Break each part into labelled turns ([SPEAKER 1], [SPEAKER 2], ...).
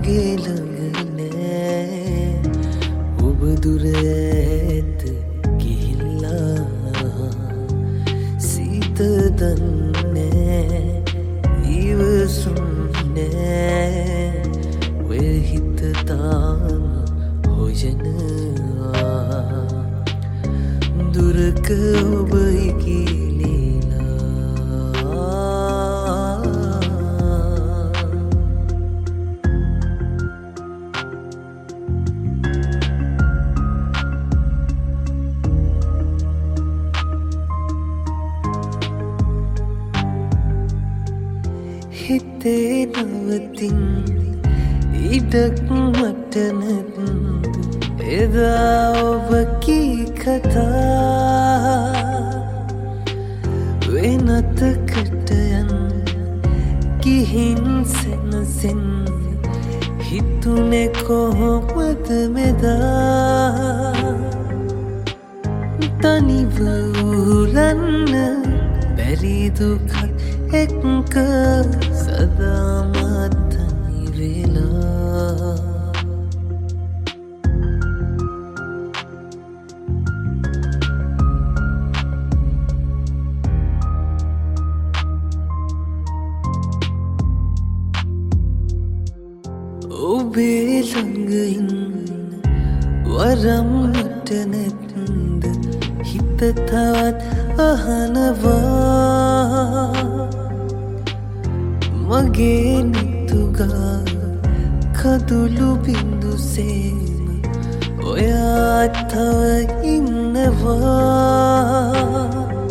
[SPEAKER 1] මගේ ළඟ නෑ ඔබ දුර ඇත ගිහිල්ලා සීත දන්නේ ඉවසුම් නෑ ඔය හිත තාම හොයනවා දුරක ඔබ හිතේ නවතින් ඉඩක් මට නැත් එදා ඔබ කී කතා වෙනතකට යන ගිහින් සෙනසෙන් හිතුනේ කොහොමද මෙදා තනිව උලන්න බැරි දුක එක්ක සදාමත් තනි වෙලා ඔබේ ළඟ ඉන්න වරම් මට නැත්ද හිත තවත් අහනවා මගේ නිතුගා කදුළු බින්දුසේම ඔයා තව ඉන්නවා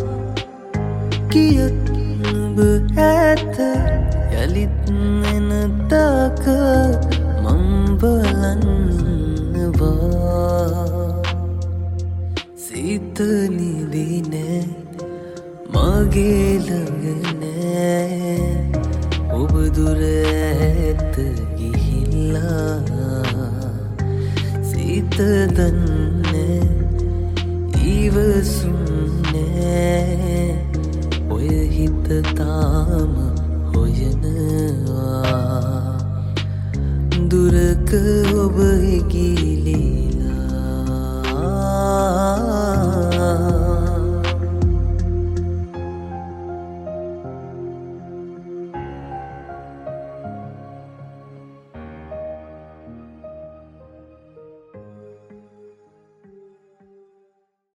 [SPEAKER 1] කියත් ඔබ ඇත යළිත් එනදාක මං බලන්නවා සිත නිදි නෑ මගේ ළඟ නෑ ඔබ දුර ඇත ගිහිල්ලා සිත දන්නේ ඉවසුම් නෑ ඔය හිත තාම හොයනවා දුරක ඔබ ගිලී